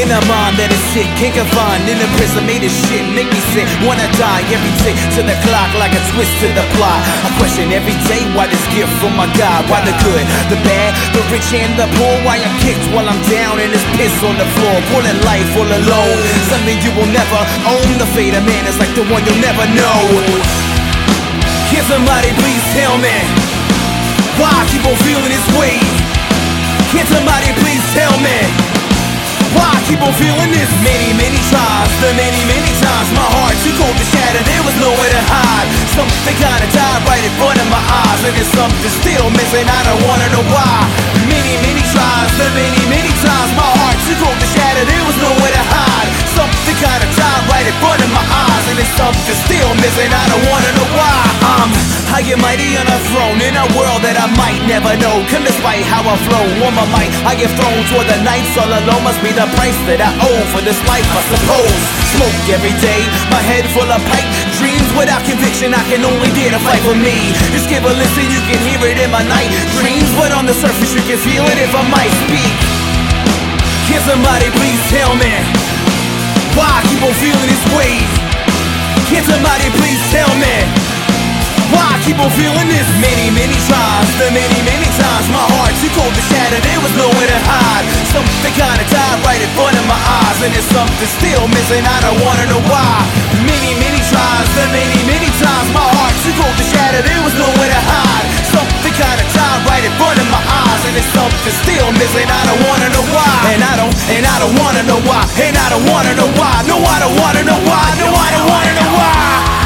In a mind that is sick, can't confine. In a prison made of shit, make me sick. Wanna die every tick to the clock like a twist to the plot. I question every day why this gift from my God. Why the good, the bad, the rich and the poor. Why I'm kicked while I'm down in this piss on the floor. Pulling life all alone, something you will never own. The fate of man is like the one you'll never know. Can somebody please tell me why I keep on feeling this way? Can somebody please tell me why I keep on feeling this? Many tries, the many times my heart too cold to shatter, there was nowhere to hide. Something kinda died right in front of my eyes, and there's something still missing, I don't wanna know why. Many tries, the many times my heart too cold to shatter, there was nowhere to hide. Something kinda died right in front of my eyes, and there's something still missing, I don't wanna know why. I am mighty on a throne in a world that I might never know. Come despite how I flow on my mic, I get thrown toward the nights all alone. Must be the price that I owe for this life, I suppose. Smoke every day, my head full of pipe dreams without conviction, I can only dare to fight for me. Just give a listen, you can hear it in my night dreams, but on the surface you can feel it if I might speak. Can somebody please tell me why I keep on feeling this way? Can somebody please tell me why I keep on feeling this? Many tries, the many times my heart too cold to shatter, there was nowhere to hide. Something kinda died right in front of my eyes, and there's something still missing, I don't wanna know why. Many tries, the many times my heart too cold to shatter, there was nowhere to hide. Something kinda died right in front of my eyes, and there's something still missing, I don't wanna know why. And I don't wanna know why. And I don't wanna know why. No, I don't wanna know why. No, I don't wanna know why.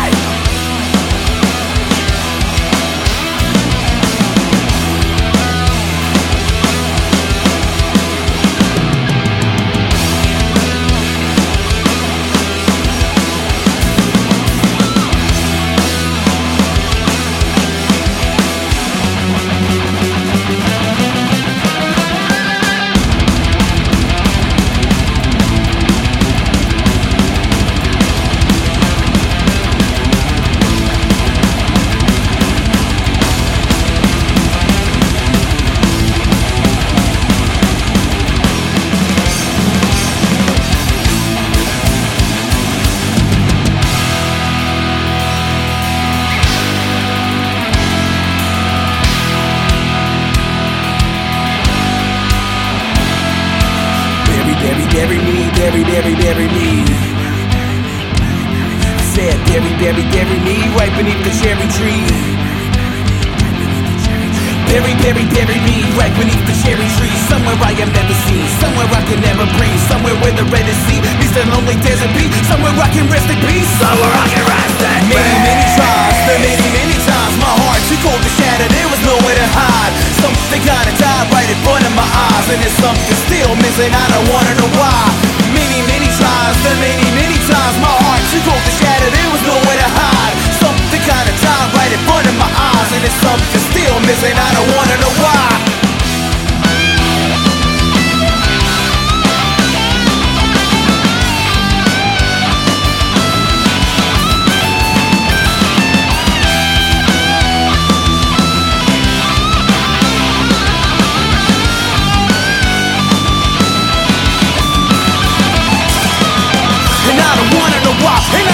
Bury me. I said bury me right beneath the cherry tree. Bury me right beneath the cherry tree. Somewhere I am never seen, somewhere I can never breathe, somewhere where the red is sea meets the lonely desert beat, somewhere I can rest in peace, somewhere I can rest in peace. Many tries, the many times my heart too cold to shatter, there was nowhere to hide. Something kinda died right in front of my eyes, and there's something still missing, I don't wanna know why. Many tries, the many times my heart too cold to shatter, there was nowhere to hide. Something kinda died right in front of my eyes, and there's something still missing, I don't wanna know why. And I don't wanna know why.